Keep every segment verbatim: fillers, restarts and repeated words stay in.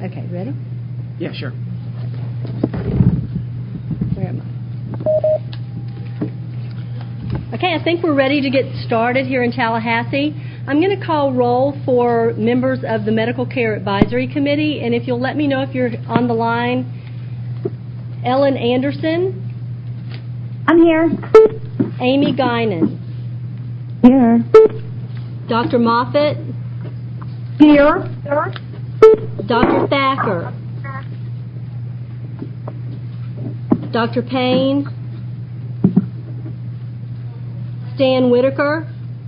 Okay, ready? Yeah, sure. Where am I? Okay, I think we're ready to get started here in Tallahassee. I'm going to call roll for members of the Medical Care Advisory Committee, and if you'll let me know if you're on the line. Ellen Anderson. I'm here. Amy Guinan. Here. Doctor Moffitt. Here. Doctor Thacker. Doctor Payne. Stan Whitaker.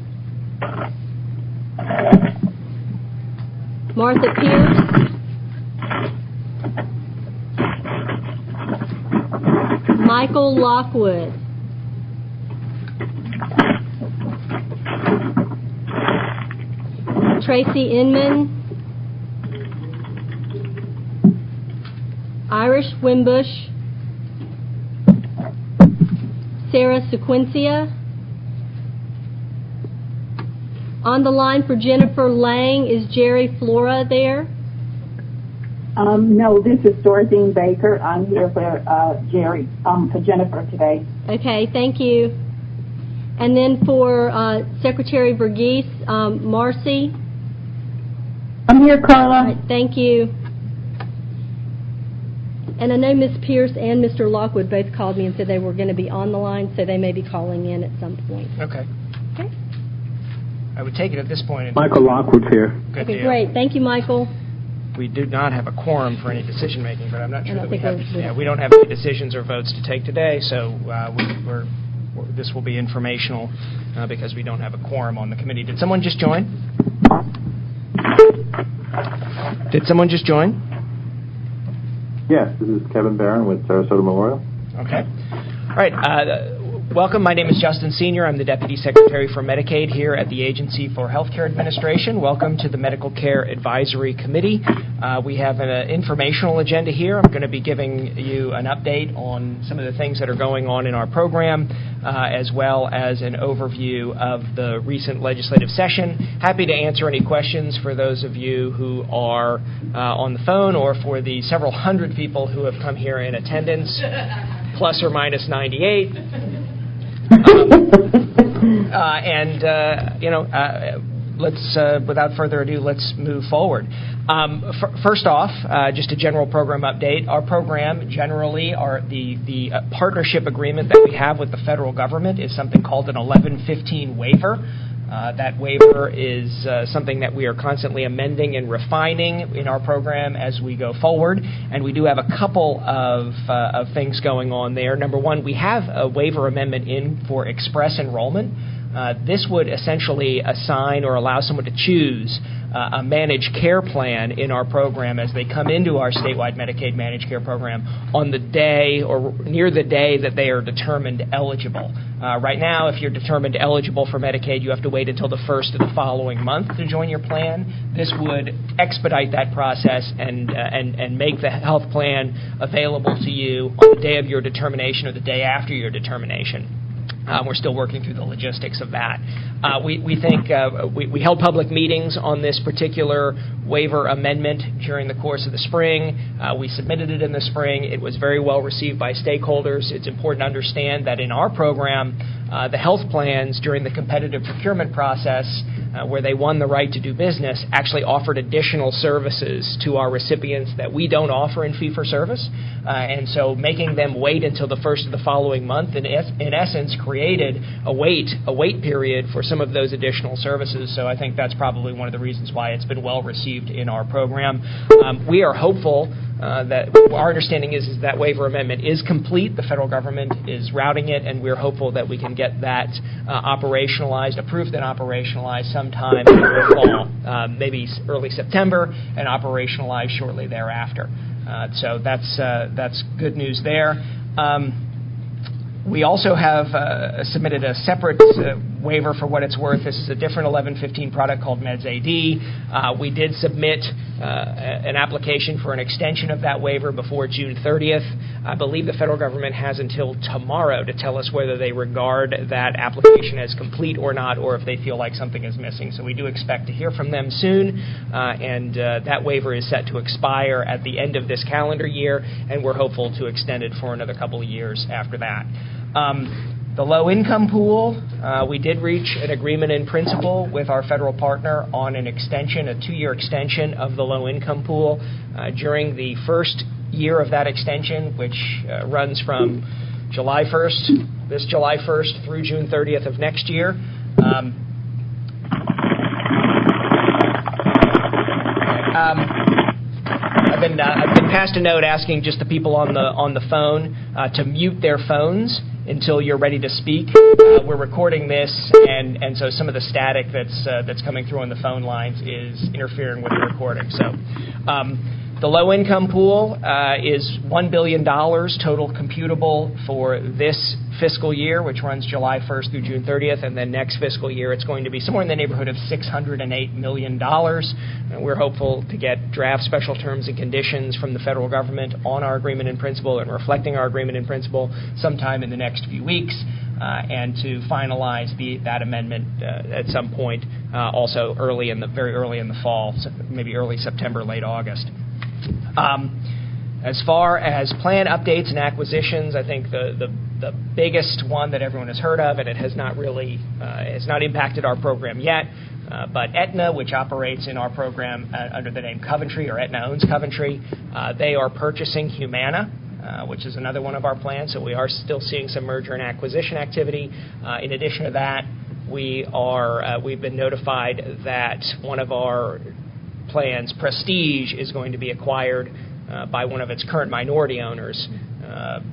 Martha Pierce. Michael Lockwood. Tracy Inman. Irish Wimbush. Sarah Sequencia. On the line for Jennifer Lang, is Jerry Flora there? Um, no, this is Dorothy Baker. I'm here for uh, Jerry, um, for Jennifer today. Okay, thank you. And then for uh, Secretary Verghese, um, Marcy. I'm here, Carla. All right, thank you. And I know Miz Pierce and Mister Lockwood both called me and said they were going to be on the line, so they may be calling in at some point. Okay. Okay. I would take it at this point. Michael Lockwood's here. Good Okay, deal. great. Thank you, Michael. We do not have a quorum for any decision making, but I'm not sure that we have. we're- Yeah, we don't have any decisions or votes to take today, so uh, we, we're, we're. This will be informational uh, because we don't have a quorum on the committee. Did someone just join? Did someone just join? Yes, this is Kevin Barron with Sarasota Memorial. Okay. All right. Uh, welcome. My name is Justin Senior. I'm the Deputy Secretary for Medicaid here at the Agency for Healthcare Administration. Welcome to the Medical Care Advisory Committee. Uh, we have an uh, informational agenda here. I'm going to be giving you an update on some of the things that are going on in our program, uh, as well as an overview of the recent legislative session. Happy to answer any questions for those of you who are uh, on the phone or for the several hundred people who have come here in attendance, plus or minus ninety-eight. Um, uh, and, uh, you know, uh, let's, uh, without further ado, let's move forward. Um, f- first off, uh, just a general program update. Our program generally, are the, the uh, partnership agreement that we have with the federal government is something called an eleven fifteen waiver. Uh, that waiver is uh, something that we are constantly amending and refining in our program as we go forward, and we do have a couple of, uh, of things going on there. Number one, we have a waiver amendment in for express enrollment. Uh, this would essentially assign or allow someone to choose uh, a managed care plan in our program as they come into our statewide Medicaid managed care program on the day or near the day that they are determined eligible. Uh, right now, if you're determined eligible for Medicaid, you have to wait until the first of the following month to join your plan. This would expedite that process and uh, and and make the health plan available to you on the day of your determination or the day after your determination. Um, we're still working through the logistics of that. Uh, we, we think uh, we, we held public meetings on this particular waiver amendment during the course of the spring. Uh, we submitted it in the spring. It was very well received by stakeholders. It's important to understand that in our program, uh, the health plans during the competitive procurement process, uh, where they won the right to do business, actually offered additional services to our recipients that we don't offer in fee-for-service. Uh, and so making them wait until the first of the following month, in, es- in essence, created a wait, a wait period for some of those additional services. So I think that's probably one of the reasons why it's been well received in our program. Um, we are hopeful uh, that our understanding is, is that waiver amendment is complete. The federal government is routing it, and we're hopeful that we can get that uh, operationalized, approved and operationalized sometime in the fall, uh, maybe early September, and operationalized shortly thereafter. Uh, so that's uh, that's good news there. Um, We also have uh, submitted a separate uh, waiver, for what it's worth, this is a different eleven fifteen product called Meds A D. Uh, we did submit uh, an application for an extension of that waiver before June thirtieth. I believe the federal government has until tomorrow to tell us whether they regard that application as complete or not, or if they feel like something is missing. So we do expect to hear from them soon, uh, and uh, that waiver is set to expire at the end of this calendar year, and we're hopeful to extend it for another couple of years after that. Um, The low-income pool, uh, we did reach an agreement in principle with our federal partner on an extension, a two-year extension of the low-income pool. Uh, during the first year of that extension, which uh, runs from July first, this July first through June thirtieth of next year. Um, um, I've been uh, I've been passed a note asking just the people on the on the phone uh, to mute their phones until you're ready to speak. Uh, we're recording this, and, and so some of the static that's uh, that's coming through on the phone lines is interfering with the recording. So um, the low-income pool uh, is one billion dollars total computable for this fiscal year, which runs July first through June thirtieth, and then next fiscal year it's going to be somewhere in the neighborhood of six hundred eight million dollars. And we're hopeful to get draft special terms and conditions from the federal government on our agreement in principle and reflecting our agreement in principle sometime in the next few weeks, uh, and to finalize the, that amendment uh, at some point, uh, also early in the very early in the fall, so maybe early September, late August. Um, As far as plan updates and acquisitions, I think the, the, the biggest one that everyone has heard of, and it has not really uh, has not impacted our program yet, uh, but Aetna, which operates in our program uh, under the name Coventry, or Aetna owns Coventry, uh, they are purchasing Humana, uh, which is another one of our plans. So we are still seeing some merger and acquisition activity. Uh, in addition to that, we are uh, we've been notified that one of our plans, Prestige, is going to be acquired Uh, by one of its current minority owners, uh,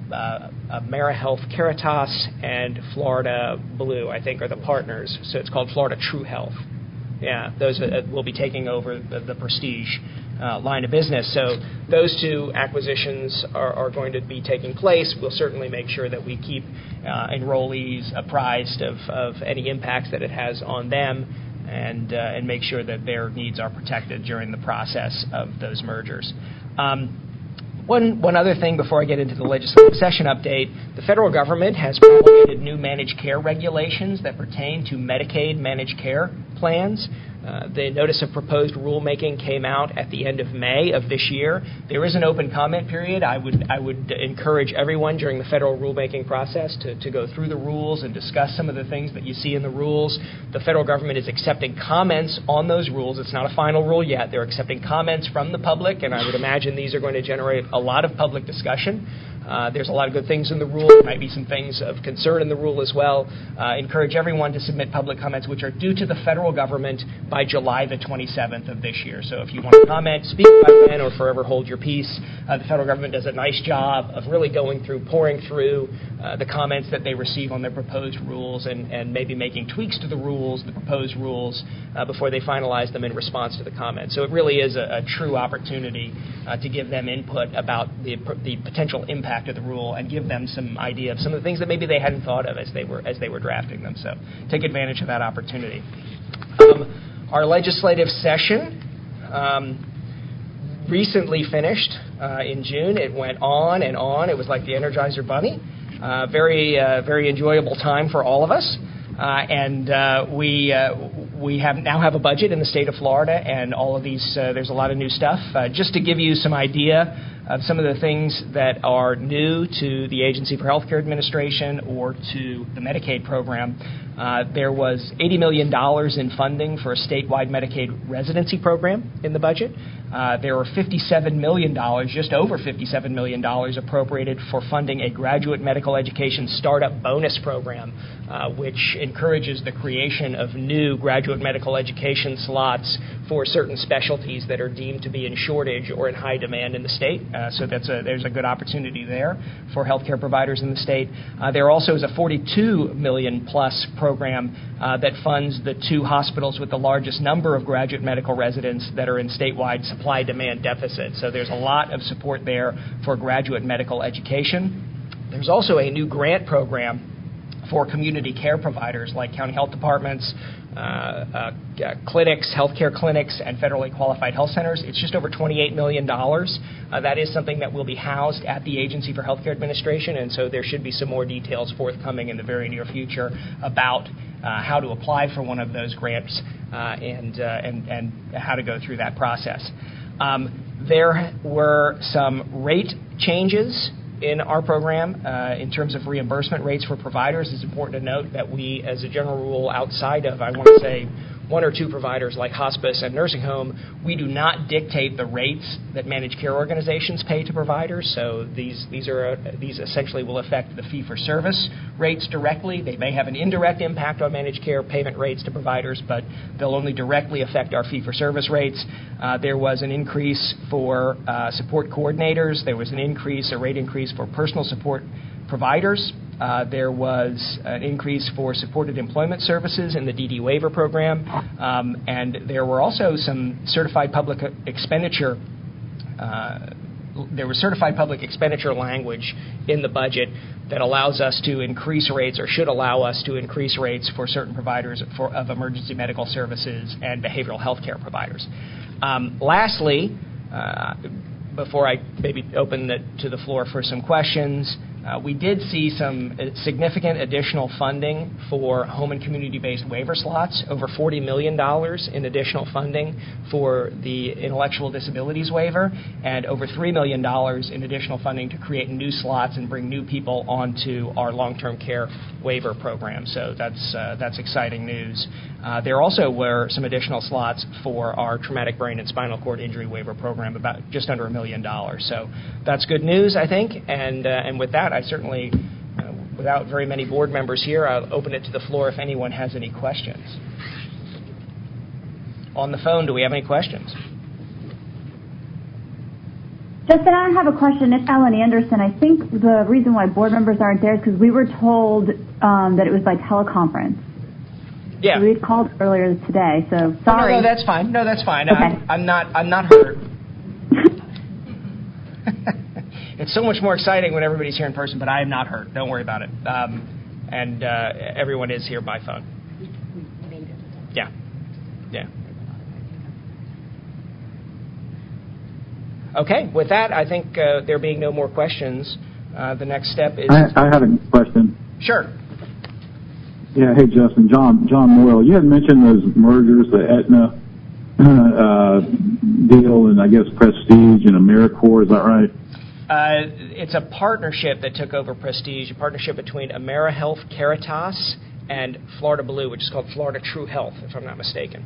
uh, AmeriHealth Caritas and Florida Blue, I think, are the partners. So it's called Florida True Health. Yeah, those uh, will be taking over the, the Prestige uh, line of business. So those two acquisitions are, are going to be taking place. We'll certainly make sure that we keep uh, enrollees apprised of, of any impacts that it has on them, and uh, and make sure that their needs are protected during the process of those mergers. Um, one, one other thing before I get into the legislative session update, the federal government has promulgated new managed care regulations that pertain to Medicaid managed care plans. Uh, the notice of proposed rulemaking came out at the end of May of this year. There is an open comment period. I would I would encourage everyone during the federal rulemaking process to, to go through the rules and discuss some of the things that you see in the rules. The federal government is accepting comments on those rules. It's not a final rule yet. They're accepting comments from the public, and I would imagine these are going to generate a lot of public discussion. Uh, there's a lot of good things in the rule. There might be some things of concern in the rule as well. Uh, encourage everyone to submit public comments, which are due to the federal government by July the twenty-seventh of this year. So if you want to comment, speak by then, or forever hold your peace. Uh, the federal government does a nice job of really going through, pouring through uh, the comments that they receive on their proposed rules, and, and maybe making tweaks to the rules, the proposed rules, uh, before they finalize them in response to the comments. So it really is a, a true opportunity uh, to give them input about the, the potential impact of the rule, and give them some idea of some of the things that maybe they hadn't thought of as they were as they were drafting them. So take advantage of that opportunity. Um, our legislative session um, recently finished uh, in June. It went on and on. It was like the Energizer Bunny. Uh, very uh, very enjoyable time for all of us. Uh, and uh, we uh, we have now have a budget in the state of Florida, and all of these uh, there's a lot of new stuff. Uh, just to give you some idea of some of the things that are new to the Agency for Healthcare Administration or to the Medicaid program, uh, there was eighty million dollars in funding for a statewide Medicaid residency program in the budget. Uh, there were fifty-seven million dollars, just over fifty-seven million dollars appropriated for funding a graduate medical education startup bonus program, uh, which encourages the creation of new graduate medical education slots for certain specialties that are deemed to be in shortage or in high demand in the state. Uh, so that's a, there's a good opportunity there for healthcare providers in the state. Uh, there also is a forty-two million dollars plus program uh, that funds the two hospitals with the largest number of graduate medical residents that are in statewide supply-demand deficit. So there's a lot of support there for graduate medical education. There's also a new grant program for community care providers like county health departments, uh, uh, clinics, healthcare clinics, and federally qualified health centers. It's just over twenty-eight million dollars. Uh, that is something that will be housed at the Agency for Healthcare Administration, and so there should be some more details forthcoming in the very near future about uh, how to apply for one of those grants uh, and, uh, and, and how to go through that process. Um, there were some rate changes in our program uh, in terms of reimbursement rates for providers. It's important to note that we, as a general rule, outside of, I want to say, one or two providers like hospice and nursing home, we do not dictate the rates that managed care organizations pay to providers. So these these are uh, these essentially will affect the fee-for-service rates directly. They may have an indirect impact on managed care payment rates to providers, but they'll only directly affect our fee-for-service rates. Uh, there was an increase for uh, support coordinators. There was an increase, a rate increase for personal support providers. Uh, there was an increase for supported employment services in the D D waiver program, um, and there were also some certified public expenditure. Uh, there was certified public expenditure language in the budget that allows us to increase rates, or should allow us to increase rates for certain providers for, of emergency medical services and behavioral health care providers. Um, lastly, uh, before I maybe open it to the floor for some questions, Uh, we did see some significant additional funding for home and community-based waiver slots, over forty million dollars in additional funding for the intellectual disabilities waiver, and over three million dollars in additional funding to create new slots and bring new people onto our long-term care waiver program. So that's, uh, that's exciting news. Uh, there also were some additional slots for our traumatic brain and spinal cord injury waiver program, about just under a million dollars. So that's good news, I think, and, uh, and with that, I certainly, uh, without very many board members here, I'll open it to the floor if anyone has any questions. On the phone, do we have any questions? Justin, I have a question. It's Ellen Anderson. I think the reason why board members aren't there is because we were told um, that it was by teleconference. Yeah. So we had called earlier today, so sorry. Oh, no, no, that's fine. No, that's fine. Okay. I'm, I'm not. I'm not hurt. It's so much more exciting when everybody's here in person, but I am not hurt. Don't worry about it. Um, and uh, everyone is here by phone. Yeah. Yeah. Okay. With that, I think uh, there being no more questions, uh, the next step is... I, I had a question. Sure. Yeah, hey, Justin. John John Moyle, you had mentioned those mergers, the Aetna uh, deal, and I guess Prestige and AmeriCorps. Is that right? Uh, it's a partnership that took over Prestige, a partnership between AmeriHealth Caritas and Florida Blue, which is called Florida True Health, if I'm not mistaken.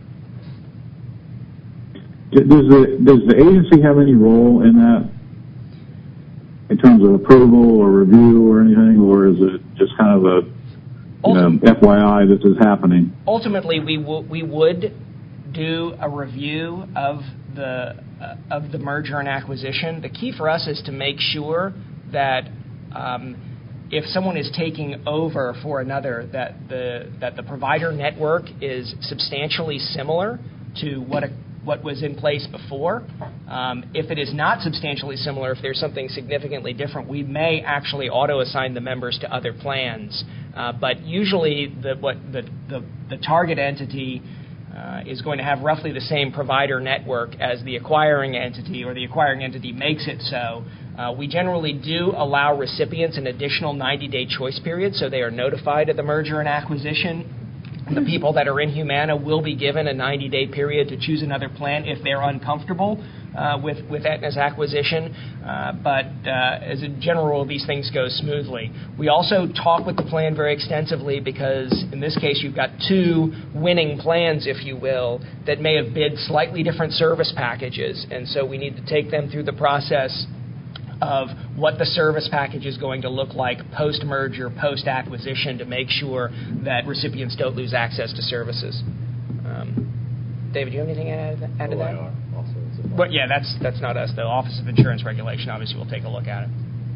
Does the does the agency have any role in that, in terms of approval or review or anything, or is it just kind of a you know, F Y I this is happening? Ultimately, we w- we would do a review of the uh, of the merger and acquisition. The key for us is to make sure that um, if someone is taking over for another, that the that the provider network is substantially similar to what a, what was in place before. Um, if it is not substantially similar, if there's something significantly different, we may actually auto-assign the members to other plans. Uh, but usually, the what the the, the target entity Uh, is going to have roughly the same provider network as the acquiring entity, or the acquiring entity makes it so. Uh, we generally do allow recipients an additional ninety-day choice period, so they are notified of the merger and acquisition. The people that are in Humana will be given a ninety-day period to choose another plan if they're uncomfortable uh, with, with Aetna's acquisition. Uh, but uh, as a general rule, these things go smoothly. We also talk with the plan very extensively because, in this case, you've got two winning plans, if you will, that may have bid slightly different service packages. And so we need to take them through the process of what the service package is going to look like post-merger, post-acquisition, to make sure that recipients don't lose access to services. Um, David, do you have anything to add, add to that? But yeah, that's that's not us. The Office of Insurance Regulation obviously will take a look at it.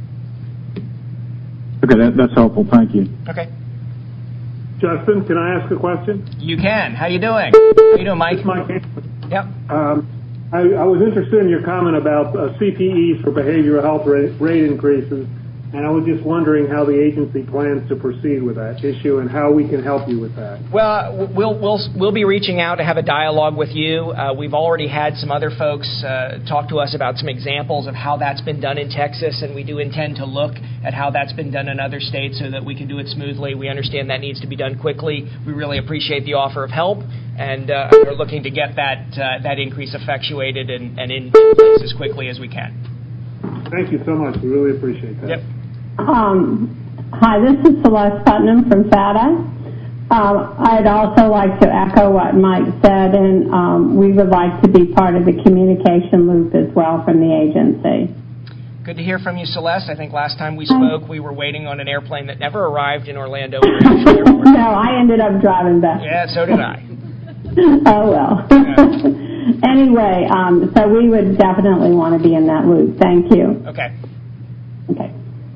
Okay, that, that's helpful. Thank you. Okay. Justin, can I ask a question? You can. How you doing? How you doing, Mike? It's Mike. Yep. Um, I, I was interested in your comment about uh, C P Es for behavioral health rate, rate increases, And I was just wondering how the agency plans to proceed with that issue and how we can help you with that. Well, we'll we'll we'll be reaching out to have a dialogue with you. Uh, we've already had some other folks uh, talk to us about some examples of how that's been done in Texas, and we do intend to look at how that's been done in other states so that we can do it smoothly. We understand that needs to be done quickly. We really appreciate the offer of help, and uh, we're looking to get that uh, that increase effectuated and, and in place as quickly as we can. Thank you so much. We really appreciate that. Yep. Um, hi, this is Celeste Putnam from FATA. Um, I'd also like to echo what Mike said, and um, we would like to be part of the communication loop as well from the agency. Good to hear from you, Celeste. I think last time we spoke, we were waiting on an airplane that never arrived in Orlando International Airport. No, I ended up driving back. Yeah, so did I. Oh, well. Yeah. Anyway, um, so we would definitely want to be in that loop. Thank you. Okay. Okay.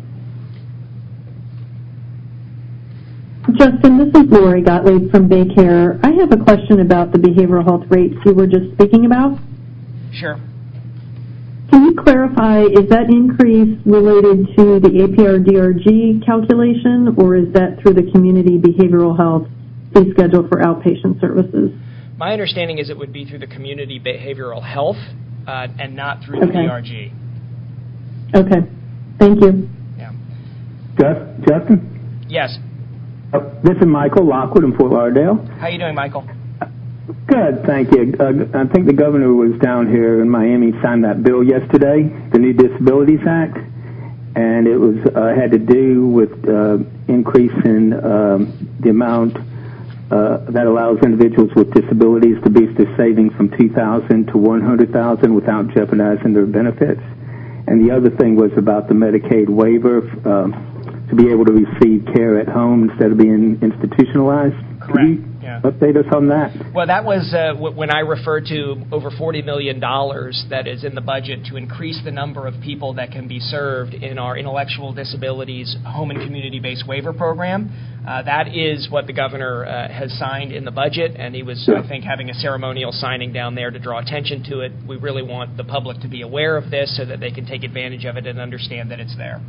Justin, this is Lori Gottlieb from Baycare. I have a question about the behavioral health rates you were just speaking about. Sure. Can you clarify, is that increase related to the A P R D R G calculation, or is that through the community behavioral health fee schedule for outpatient services? My understanding is it would be through the community behavioral health uh, and not through the Okay. D R G. Okay. Thank you. Yeah. Just, Justin? Yes. Uh, this is Michael Lockwood in Fort Lauderdale. How are you doing, Michael? Good, thank you. Uh, I think the governor was down here in Miami, signed that bill yesterday, the new Disabilities Act, and it was uh, had to do with uh, increasing um, the amount uh, that allows individuals with disabilities to boost their savings from two thousand dollars to one hundred thousand dollars without jeopardizing their benefits. And the other thing was about the Medicaid waiver uh, to be able to receive care at home instead of being institutionalized. Correct. Could you Yeah. update us on that? Well, that was uh, w- when I referred to over forty million dollars that is in the budget to increase the number of people that can be served in our intellectual disabilities home and community-based waiver program. Uh, that is what the governor uh, has signed in the budget, and he was, I think, having a ceremonial signing down there to draw attention to it. We really want the public to be aware of this so that they can take advantage of it and understand that it's there.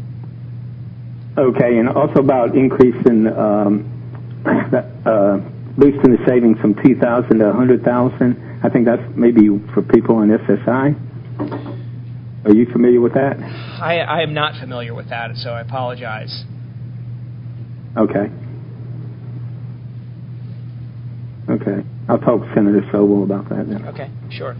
Okay, and also about increasing, um, uh, boosting the savings from two thousand to one hundred thousand. I think that's maybe for people in S S I. Are you familiar with that? I, I am not familiar with that, so I apologize. Okay. Okay. I'll talk to Senator Sobel about that then. Okay, sure.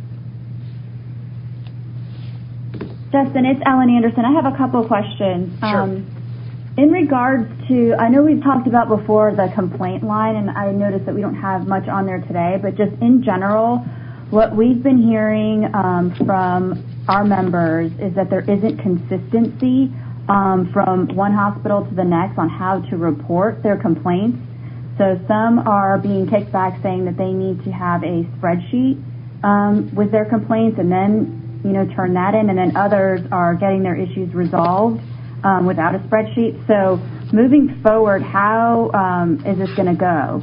Justin, it's Ellen Anderson. I have a couple of questions. Sure. Um, in regards to, I know we've talked about before the complaint line, and I noticed that we don't have much on there today, but just in general, what we've been hearing um, from our members is that there isn't consistency um, from one hospital to the next on how to report their complaints. So some are being kicked back saying that they need to have a spreadsheet um, with their complaints and then, you know, turn that in, and then others are getting their issues resolved um, without a spreadsheet. So moving forward, how um, is this going to go?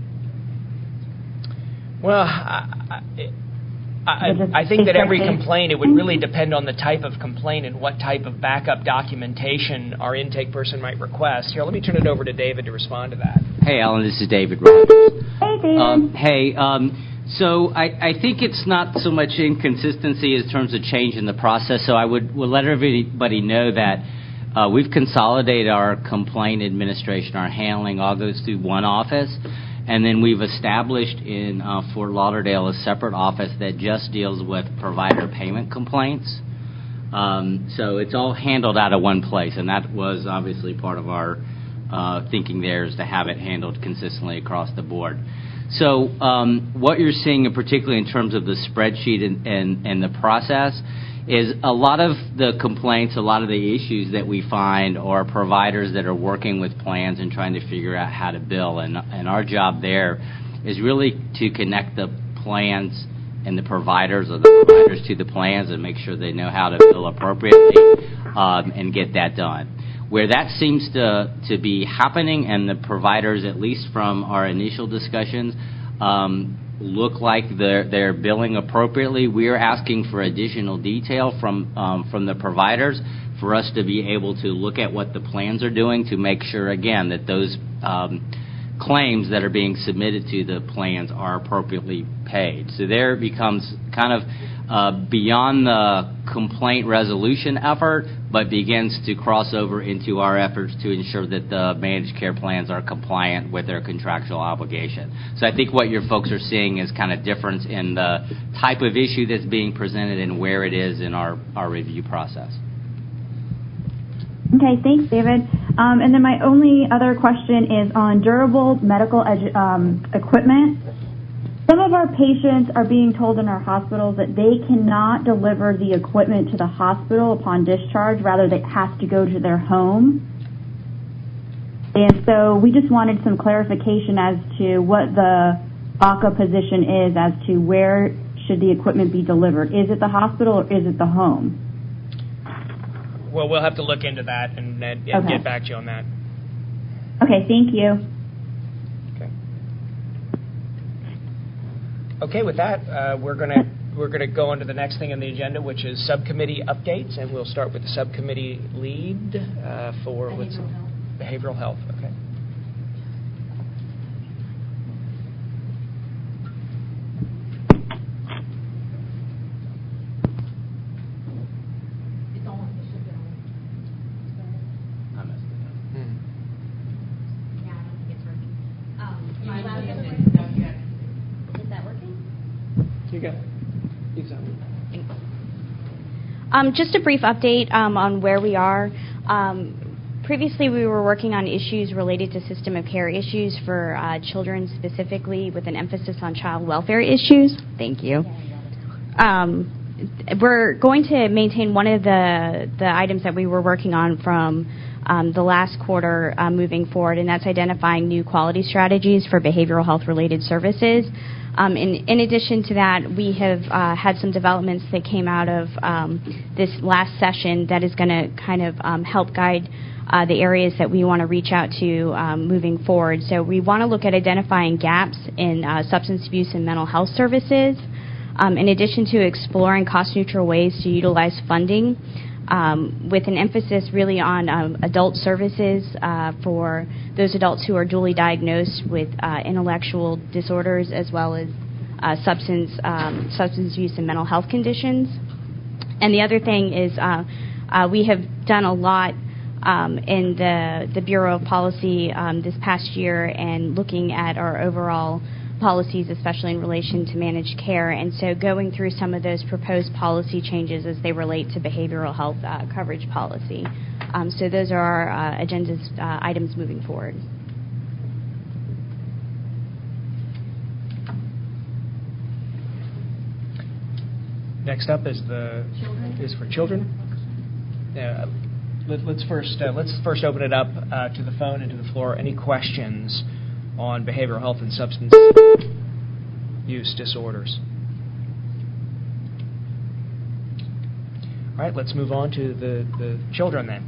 Well, I, I, I, I think that every complaint, it would really depend on the type of complaint and what type of backup documentation our intake person might request. Here, let me turn it over to David to respond to that. Hey, Alan, this is David Rogers. Hey, David. Um, hey, um, so I, I think it's not so much inconsistency in terms of change in the process, so I would will let everybody know that uh, we've consolidated our complaint administration, our handling, all goes through one office. And then we've established in uh, Fort Lauderdale a separate office that just deals with provider payment complaints. Um, so it's all handled out of one place, and that was obviously part of our uh, thinking there is to have it handled consistently across the board. So um, what you're seeing, particularly in terms of the spreadsheet and, and, and the process, is a lot of the complaints, a lot of the issues that we find are providers that are working with plans and trying to figure out how to bill. And, and our job there is really to connect the plans and the providers or the providers to the plans and make sure they know how to bill appropriately um, and get that done. Where that seems to, to be happening, and the providers, at least from our initial discussions, um, look like they're, they're billing appropriately. We are asking for additional detail from um, from the providers for us to be able to look at what the plans are doing to make sure, again, that those um, claims that are being submitted to the plans are appropriately paid. So there it becomes kind of uh, beyond the complaint resolution effort, but begins to cross over into our efforts to ensure that the managed care plans are compliant with their contractual obligation. So I think what your folks are seeing is kind of difference in the type of issue that's being presented and where it is in our, our review process. Okay, thanks, David. Um, and then my only other question is on durable medical edu- um, equipment. Some of our patients are being told in our hospitals that they cannot deliver the equipment to the hospital upon discharge. Rather, they have to go to their home. And so we just wanted some clarification as to what the A C A position is as to where should the equipment be delivered. Is it the hospital or is it the home? Well, we'll have to look into that and, and, and Okay. get back to you on that. Okay, thank you. Okay. Okay, with that, uh, we're gonna we're gonna go on to the next thing on the agenda, which is subcommittee updates, and we'll start with the subcommittee lead uh, for Behavioral what's health. behavioral health. Okay. Um, just a brief update um, on where we are. Um, previously, we were working on issues related to system of care issues for uh, children specifically, with an emphasis on child welfare issues. Thank you. Um, we're going to maintain one of the, the items that we were working on from um, the last quarter uh, moving forward, and that's identifying new quality strategies for behavioral health-related services. Um, in, in addition to that, we have uh, had some developments that came out of um, this last session that is going to kind of um, help guide uh, the areas that we want to reach out to um, moving forward. So we want to look at identifying gaps in uh, substance abuse and mental health services, um, in addition to exploring cost-neutral ways to utilize funding, Um, with an emphasis really on um, adult services uh, for those adults who are dually diagnosed with uh, intellectual disorders as well as uh, substance um, substance use and mental health conditions. And the other thing is uh, uh, we have done a lot um, in the, the Bureau of Policy um, this past year and looking at our overall policies, especially in relation to managed care, and so going through some of those proposed policy changes as they relate to behavioral health uh, coverage policy. Um, so those are our uh, agenda's uh, items moving forward. Next up is the children. is for children. Yeah, let, let's first uh, let's first open it up uh, to the phone and to the floor. Any questions on behavioral health and substance use disorders? All right, let's move on to the, the children then.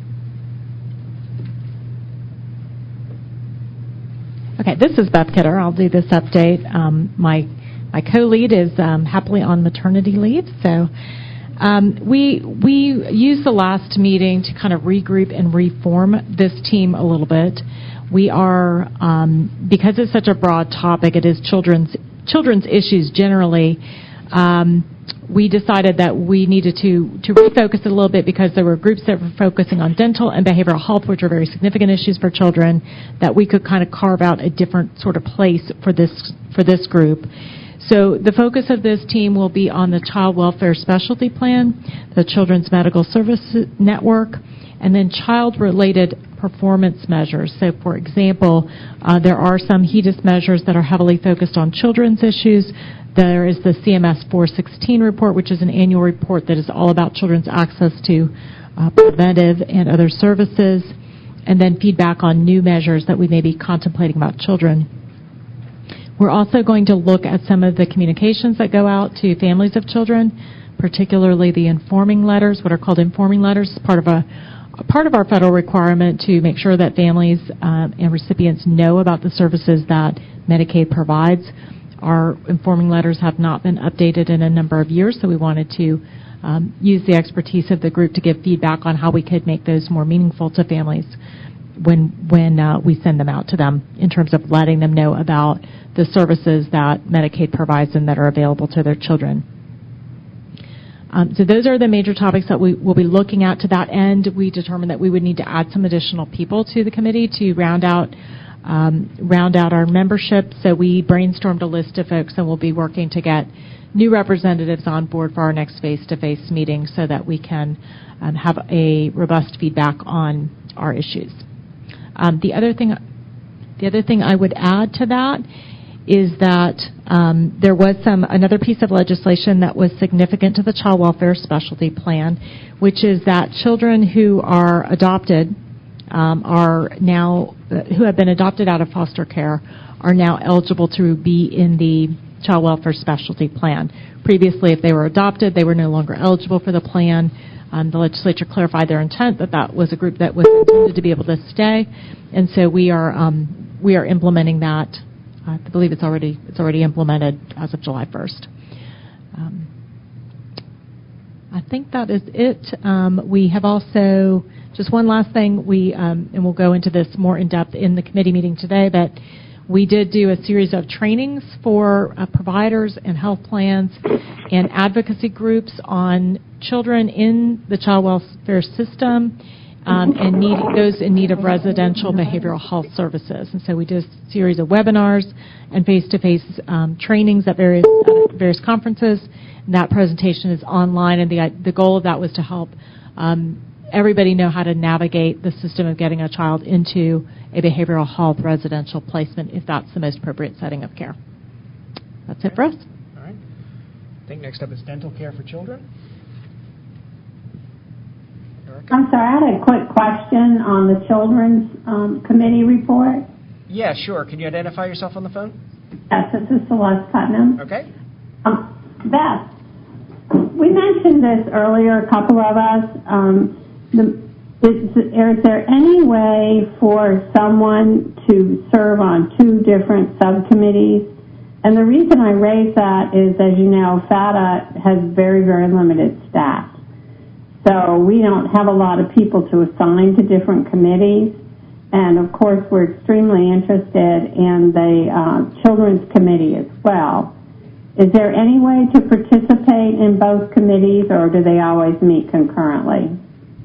Okay, this is Beth Kidder. I'll do this update. Um, my my co-lead is um, happily on maternity leave, so um, we we used the last meeting to kind of regroup and reform this team a little bit. We are, um, because it's such a broad topic, it is children's children's issues generally, um, we decided that we needed to, to refocus it a little bit because there were groups that were focusing on dental and behavioral health, which are very significant issues for children, that we could kind of carve out a different sort of place for this for this group. So the focus of this team will be on the Child Welfare Specialty Plan, the Children's Medical Services Network, and then child-related performance measures. So, for example, uh, there are some HEDIS measures that are heavily focused on children's issues. There is the C M S four sixteen report, which is an annual report that is all about children's access to uh, preventive and other services, and then feedback on new measures that we may be contemplating about children. We're also going to look at some of the communications that go out to families of children, particularly the informing letters, what are called informing letters, as part of a part of our federal requirement to make sure that families um, and recipients know about the services that Medicaid provides. our informing letters have not been updated in a number of years, so we wanted to um, use the expertise of the group to give feedback on how we could make those more meaningful to families when when uh, we send them out to them, in terms of letting them know about the services that Medicaid provides and that are available to their children. Um, so those are the major topics that we will be looking at. To that end, we determined that we would need to add some additional people to the committee to round out um, round out our membership. So we brainstormed a list of folks, and we'll be working to get new representatives on board for our next face-to-face meeting so that we can um, have a robust feedback on our issues. Um, the other thing, the other thing I would add to that is that um, there was some another piece of legislation that was significant to the Child Welfare Specialty Plan, which is that children who are adopted um, are now uh, who have been adopted out of foster care are now eligible to be in the Child Welfare Specialty Plan. Previously, if they were adopted, they were no longer eligible for the plan. Um, the legislature clarified their intent that that was a group that was intended to be able to stay, and so we are um, we are implementing that. I believe it's already it's already implemented as of July first. Um, I think that is it. Um, we have also just one last thing. We um, and we'll go into this more in depth in the committee meeting today, but we did do a series of trainings for uh, providers and health plans and advocacy groups on children in the child welfare system um, and need, those in need of residential behavioral health services. And so we did a series of webinars and face-to-face um, trainings at various uh, various conferences. And that presentation is online, and the the goal of that was to help um, everybody know how to navigate the system of getting a child into a behavioral health residential placement if that's the most appropriate setting of care. That's it for us. All right. I think next up is dental care for children. Erica? I'm sorry, I had a quick question on the Children's um, Committee report. Yeah, sure. Can you identify yourself on the phone? Yes, this is Celeste Putnam. Okay. Um, Beth, we mentioned this earlier, a couple of us. Um, the, is, is there any way for someone to serve on two different subcommittees? And the reason I raise that is, as you know, FATA has very, very limited staff. So we don't have a lot of people to assign to different committees. And, of course, we're extremely interested in the uh, Children's Committee as well. Is there any way to participate in both committees, or do they always meet concurrently?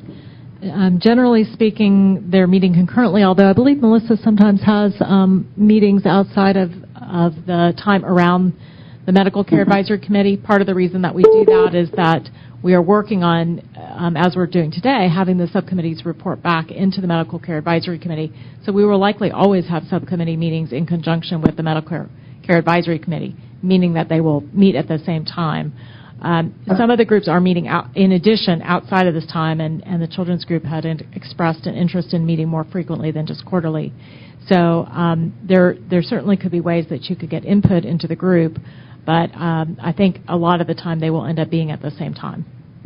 Um, generally speaking, they're meeting concurrently, although I believe Melissa sometimes has um, meetings outside of, of the time around the Medical Care Advisory Committee. Part of the reason that we do that is that we are working on, um, as we're doing today, having the subcommittees report back into the Medical Care Advisory Committee. So we will likely always have subcommittee meetings in conjunction with the Medical Care Advisory Committee, meaning that they will meet at the same time. Um, some of the groups are meeting out, in addition outside of this time, and, and the children's group had in, expressed an interest in meeting more frequently than just quarterly. So um, there, there certainly could be ways that you could get input into the group, but um, I think a lot of the time they will end up being at the same time.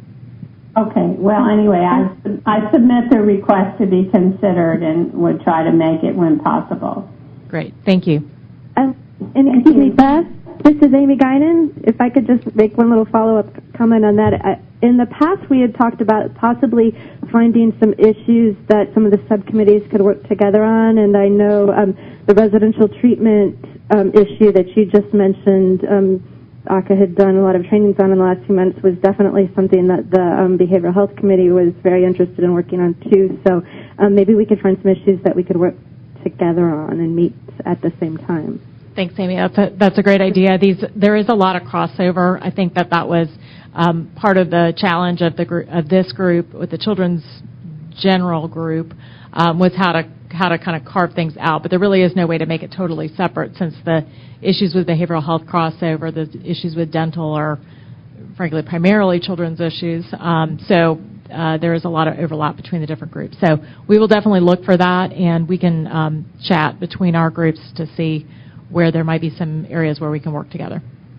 Okay. Well, anyway, I, I submit the request to be considered and would try to make it when possible. Great. Thank you. Um, and excuse me, Beth, this is Amy Guinan. If I could just make one little follow-up comment on that. In the past, we had talked about possibly finding some issues that some of the subcommittees could work together on, and I know um, the residential treatment um, issue that you just mentioned, um, A C A had done a lot of trainings on in the last few months, was definitely something that the um, Behavioral Health Committee was very interested in working on, too. So um, maybe we could find some issues that we could work together on and meet at the same time. Thanks, Amy. That's a, that's a great idea. These, there is a lot of crossover. I think that that was um, part of the challenge of the gr- of this group with the children's general group um, was how to how to kind of carve things out. But there really is no way to make it totally separate, since the issues with behavioral health crossover, the issues with dental are, frankly, primarily children's issues. Um, so uh, there is a lot of overlap between the different groups. So we will definitely look for that, and we can um, chat between our groups to see where there might be some areas where we can work together.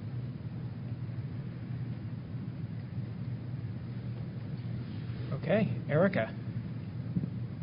Okay, Erica.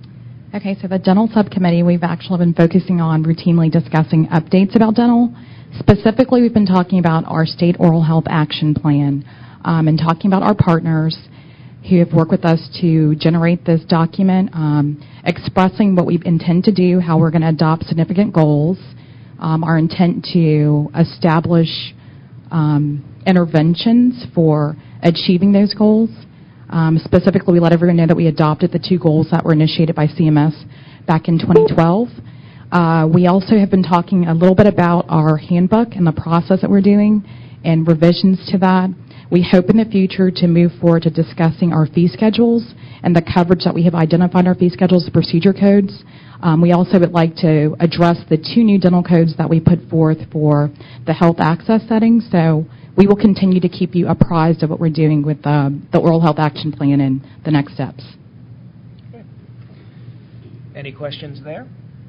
Okay, so the dental subcommittee, we've actually been focusing on routinely discussing updates about dental. Specifically, we've been talking about our state oral health action plan um, and talking about our partners who have worked with us to generate this document, um, expressing what we intend to do, how we're going to adopt significant goals, um, our intent to establish um, interventions for achieving those goals. Um, specifically, we let everyone know that we adopted the two goals that were initiated by C M S back in twenty twelve. Uh, we also have been talking a little bit about our handbook and the process that we're doing and revisions to that. We hope in the future to move forward to discussing our fee schedules and the coverage that we have identified in our fee schedules, the procedure codes. Um, we also would like to address the two new dental codes that we put forth for the health access settings. So we will continue to keep you apprised of what we're doing with uh, the Oral Health Action Plan and the next steps. Okay. Any questions there?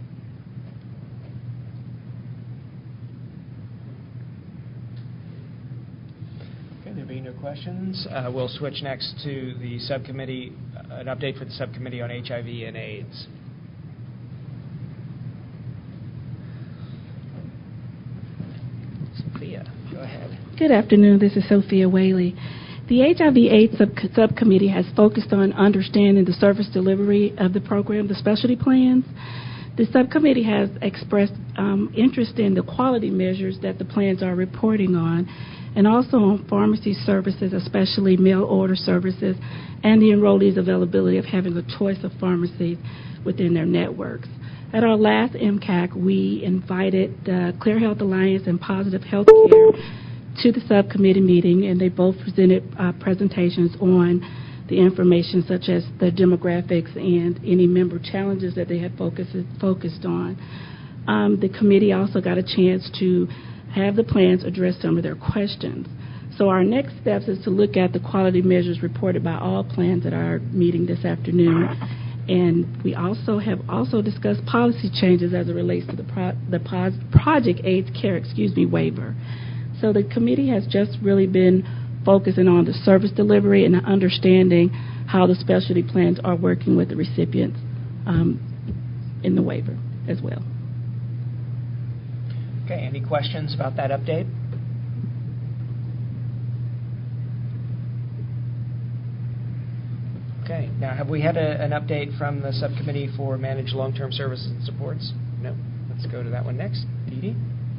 There being no questions, uh, we'll switch next to the subcommittee, uh, an update for the subcommittee on H I V and AIDS. Sophia, go ahead. Good afternoon. This is Sophia Whaley. The H I V AIDS sub- subcommittee has focused on understanding the service delivery of the program, the specialty plans. The subcommittee has expressed um, interest in the quality measures that the plans are reporting on, and also on pharmacy services, especially mail order services, and the enrollees' availability of having a choice of pharmacies within their networks. At our last M C A C, we invited the Clear Health Alliance and Positive Healthcare to the subcommittee meeting, and they both presented uh, presentations on the information such as the demographics and any member challenges that they had focused, focused on. Um, the committee also got a chance to have the plans address some of their questions. So our next steps is to look at the quality measures reported by all plans at our meeting this afternoon. And we also have also discussed policy changes as it relates to the, pro- the pos- Project AIDS Care, excuse me, waiver. So the committee has just really been focusing on the service delivery and understanding how the specialty plans are working with the recipients um, in the waiver as well. Okay, any questions about that update? Okay, now have we had a, an update from the subcommittee for managed long-term services and supports? No. Let's go to that one next. Dee Dee?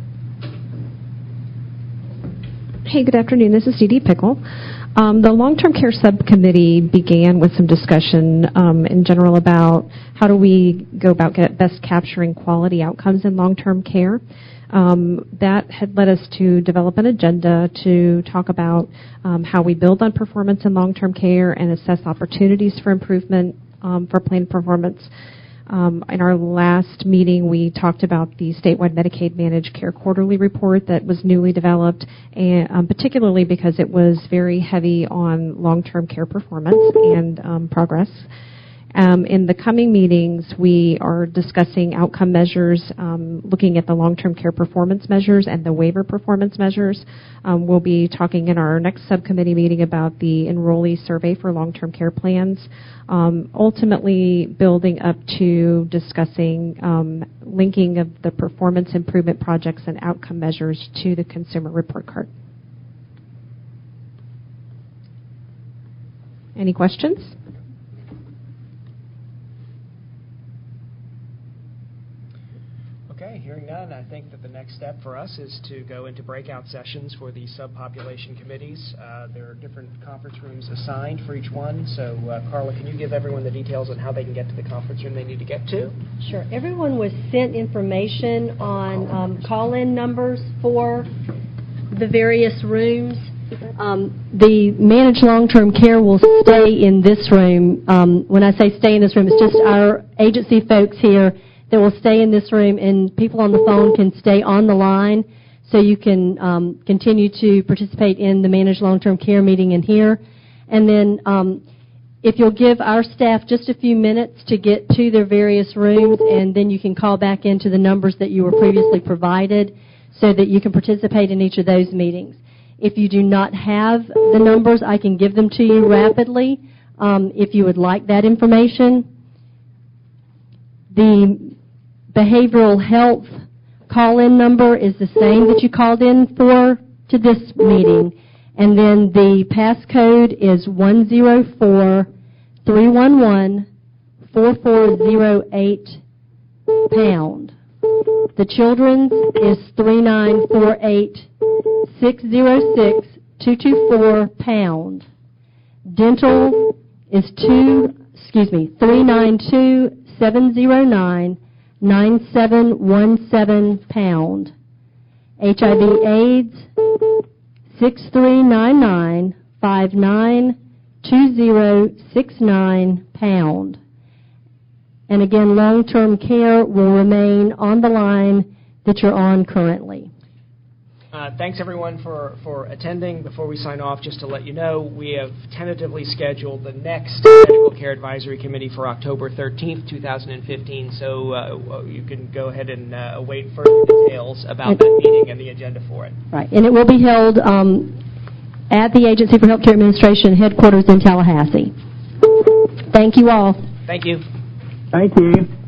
Hey, good afternoon. This is Dee Dee Pickle. Um, the long-term care subcommittee began with some discussion um, in general about how do we go about get best capturing quality outcomes in long-term care. Um, that had led us to develop an agenda to talk about um, how we build on performance in long-term care and assess opportunities for improvement um, for plan performance. Um, in our last meeting, we talked about the statewide Medicaid managed care quarterly report that was newly developed, and um, particularly because it was very heavy on long-term care performance and um, progress. Um, in the coming meetings, we are discussing outcome measures, um, looking at the long-term care performance measures and the waiver performance measures. Um, we'll be talking in our next subcommittee meeting about the enrollee survey for long-term care plans, um, ultimately building up to discussing um, linking of the performance improvement projects and outcome measures to the consumer report card. Any questions? Okay, hearing none, I think that the next step for us is to go into breakout sessions for the subpopulation committees. Uh, there are different conference rooms assigned for each one. So, uh, Carla, can you give everyone the details on how they can get to the conference room they need to get to? Sure. Everyone was sent information on um, call-in numbers for the various rooms. Um, the managed long-term care will stay in this room. Um, when I say stay in this room, it's just our agency folks here that will stay in this room, and people on the phone can stay on the line, so you can um, continue to participate in the managed long-term care meeting in here. And then um, if you'll give our staff just a few minutes to get to their various rooms, and then you can call back into the numbers that you were previously provided so that you can participate in each of those meetings. If you do not have the numbers, I can give them to you rapidly um, if you would like that information. The behavioral health call-in number is the same that you called in for to this meeting. And then the passcode is one zero four three one one four four zero eight pound. The children's is three nine four eight six zero six two two four pound. Dental is two, excuse me, three nine two seven zero nine nine seven one seven pound. H I V AIDS six three nine nine five nine two zero six nine pound. And again, long-term care will remain on the line that you're on currently. Uh, thanks, everyone, for, for attending. Before we sign off, just to let you know, we have tentatively scheduled the next Medical Care Advisory Committee for October thirteenth, twenty fifteen, so uh, you can go ahead and uh, await further details about that meeting and the agenda for it. Right, and it will be held um, at the Agency for Healthcare Administration headquarters in Tallahassee. Thank you all. Thank you. Thank you.